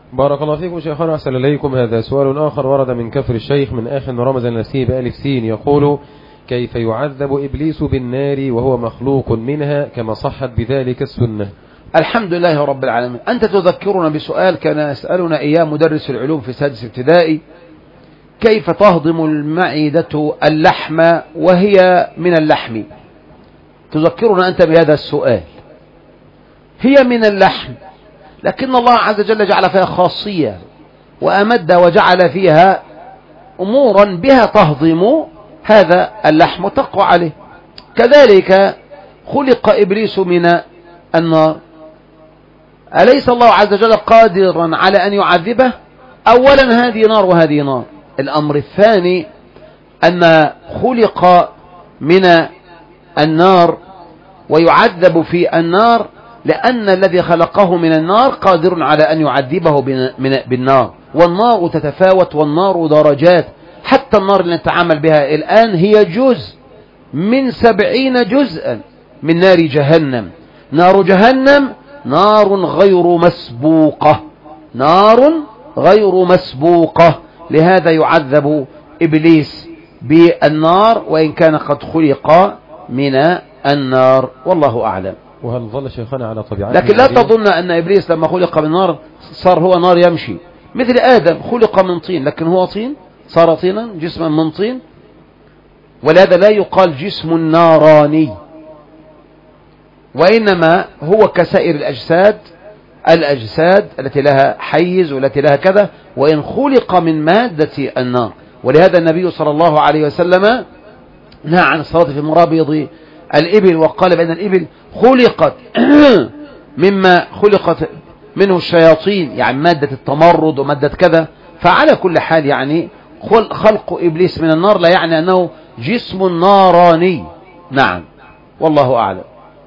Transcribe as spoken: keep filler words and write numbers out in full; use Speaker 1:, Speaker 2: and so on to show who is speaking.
Speaker 1: بارك الله فيكم شيخنا، أحسن إليكم. هذا سؤال آخر ورد من كفر الشيخ من آخر رمز النسيب ألف سين، يقول: كيف يعذب إبليس بالنار وهو مخلوق منها كما صحت بذلك السنة؟
Speaker 2: الحمد لله رب العالمين. أنت تذكرنا بسؤال كان يسألنا إياه مدرس العلوم في سادس ابتدائي: كيف تهضم المعدة اللحم وهي من اللحم؟ تذكرنا أنت بهذا السؤال. هي من اللحم، لكن الله عز وجل جعل فيها خاصية وأمد وجعل فيها أمورا بها تهضم هذا اللحم وتقوى عليه. كذلك خلق إبليس من النار، أليس الله عز وجل قادرا على أن يعذبه؟ أولا هذه نار وهذه نار. الأمر الثاني أن خلق من النار ويعذب في النار لأن الذي خلقه من النار قادر على أن يعذبه بالنار، والنار تتفاوت والنار درجات. حتى النار اللي نتعامل بها الآن هي جزء من سبعين جزءا من نار جهنم. نار جهنم نار غير مسبوقة، نار غير مسبوقة، لهذا يعذب إبليس بالنار وإن كان قد خلق من النار، والله أعلم.
Speaker 1: وهل ظل شيخنا على طبيعته؟
Speaker 2: لكن لا تظن أن إبليس لما خلق من نار صار هو نار يمشي، مثل آدم خلق من طين لكن هو طين، صار طينا جسما من طين، ولهذا لا يقال جسم ناراني، وإنما هو كسائر الأجساد الأجساد التي لها حيز والتي لها كذا، وإن خلق من مادة النار. ولهذا النبي صلى الله عليه وسلم نهى عن الصلاة في مرابض الإبل، وقال بأن الإبل خلقت مما خلقت منه الشياطين، يعني مادة التمرد ومادة كذا. فعلى كل حال يعني خلق إبليس من النار لا يعني أنه جسم ناراني. نعم، والله أعلم.